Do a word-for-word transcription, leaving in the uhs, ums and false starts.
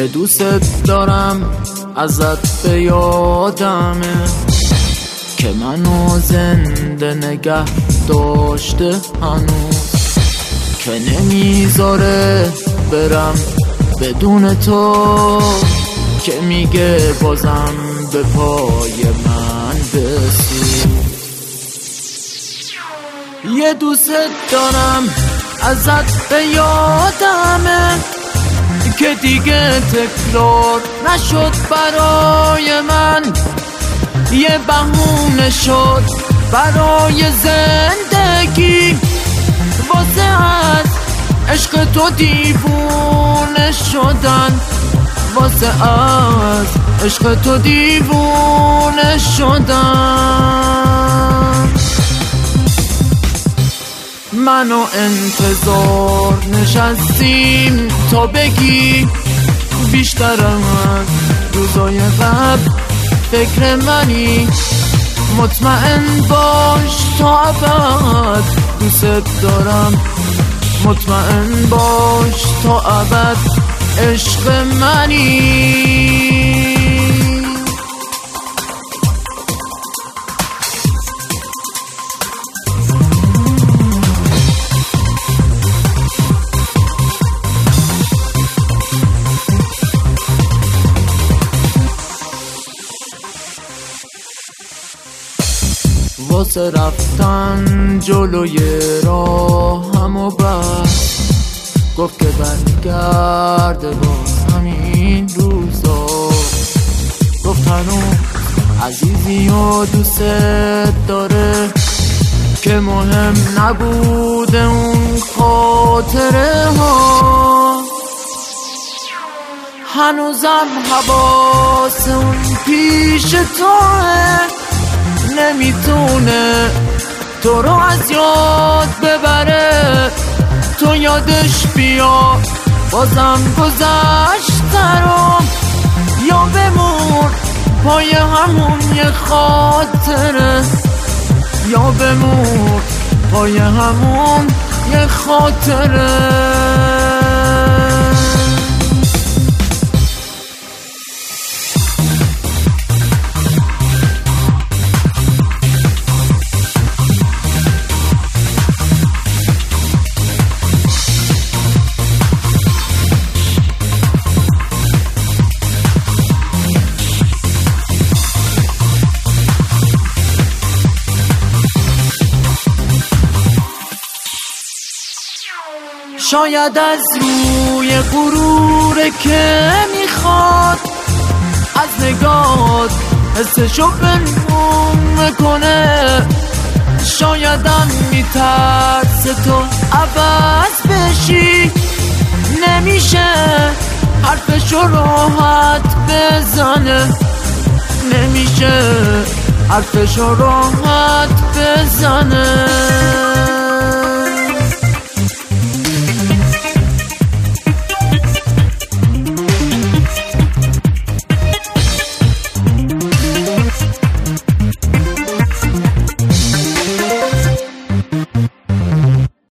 که دوست دارم ازت به یادمه که منو زنده نگه داشته هنوز، که نمیذاره برم بدون تو، که میگه بازم به پای من بسو. یه دوست دارم ازت به یادمه که دیگه تکرار نشد برای من، یه بهونه شد برای زندگی، واسه از عشق تو دیوونه شدن، واسه از عشق تو دیوونه شدن. منو انتظار نشستیم تا بگی بیشتر از روزای قبل فکر منی، مطمئن باش تا ابد دوست دارم، مطمئن باش تا ابد عشق منی. واسه رفتن جلوی راهم و بس گفت که برگرده باز همین روزا، گفت هنوز عزیزی و دوست داره که مهم نبوده اون خاطره ها، هنوزم حواس اون پیش توه، نمیتونه تو رو از یاد ببره، تو یادش بیا بازم گذشته رو، یا بمون پای همون یه خاطره، یا بمون پای همون یه خاطره. شاید از روی غروره که میخواد از نگات حسشو پنهون میکنه، شایدم میترسه تو عوض بشی، نمیشه حرفشو راحت بزنه، نمیشه حرفشو راحت بزنه.